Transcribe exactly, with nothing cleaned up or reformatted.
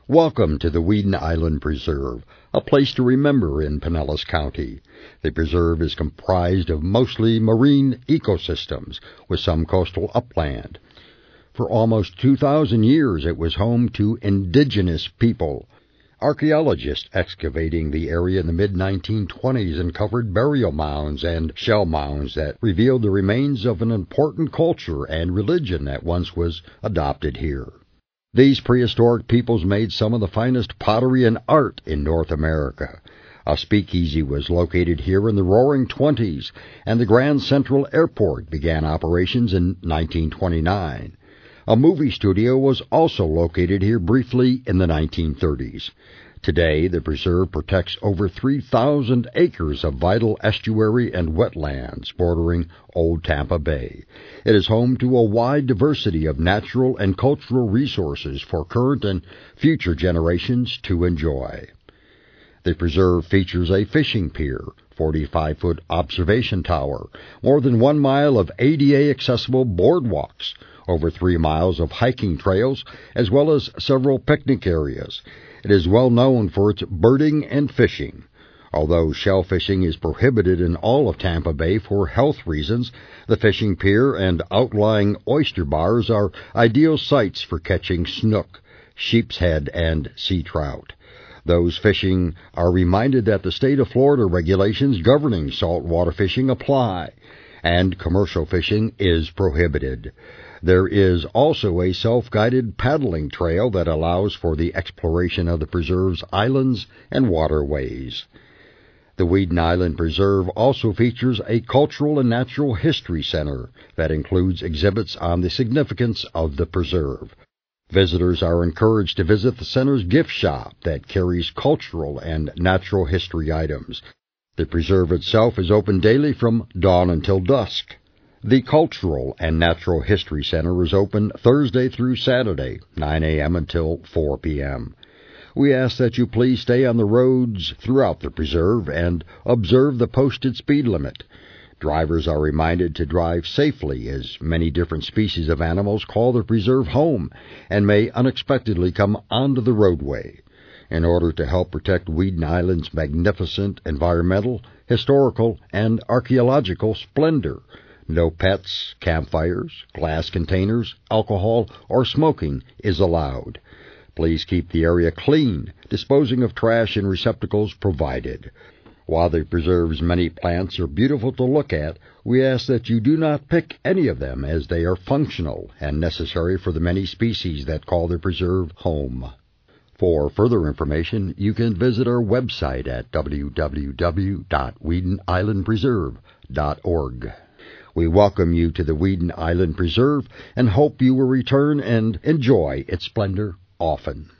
Welcome to the Weeden Island Preserve, a place to remember in Pinellas County. The preserve is comprised of mostly marine ecosystems with some coastal upland. For almost two thousand years it was home to indigenous people. Archaeologists excavating the area in the mid nineteen twenties uncovered burial mounds and shell mounds that revealed the remains of an important culture and religion that once was adopted here. These prehistoric peoples made some of the finest pottery and art in North America. A speakeasy was located here in the Roaring Twenties, and the Grand Central Airport began operations in nineteen twenty-nine. A movie studio was also located here briefly in the nineteen thirties. Today, the preserve protects over three thousand acres of vital estuary and wetlands bordering Old Tampa Bay. It is home to a wide diversity of natural and cultural resources for current and future generations to enjoy. The preserve features a fishing pier, forty-five foot observation tower, more than one mile of A D A-accessible boardwalks, over three miles of hiking trails, as well as several picnic areas. It is well known for its birding and fishing. Although shell fishing is prohibited in all of Tampa Bay for health reasons, the fishing pier and outlying oyster bars are ideal sites for catching snook, sheep's head, and sea trout. Those fishing are reminded that the state of Florida regulations governing saltwater fishing apply, and commercial fishing is prohibited. There is also a self-guided paddling trail that allows for the exploration of the preserve's islands and waterways. The Weeden Island Preserve also features a cultural and natural history center that includes exhibits on the significance of the preserve. Visitors are encouraged to visit the center's gift shop that carries cultural and natural history items. The preserve itself is open daily from dawn until dusk. The Cultural and Natural History Center is open Thursday through Saturday, nine a.m. until four p.m. We ask that you please stay on the roads throughout the preserve and observe the posted speed limit. Drivers are reminded to drive safely, as many different species of animals call the preserve home and may unexpectedly come onto the roadway. In order to help protect Weeden Island's magnificent environmental, historical, and archaeological splendor, no pets, campfires, glass containers, alcohol, or smoking is allowed. Please keep the area clean, disposing of trash in receptacles provided. While the preserve's many plants are beautiful to look at, we ask that you do not pick any of them, as they are functional and necessary for the many species that call the preserve home. For further information, you can visit our website at w w w dot weeden island preserve dot org. We welcome you to the Weeden Island Preserve and hope you will return and enjoy its splendor often.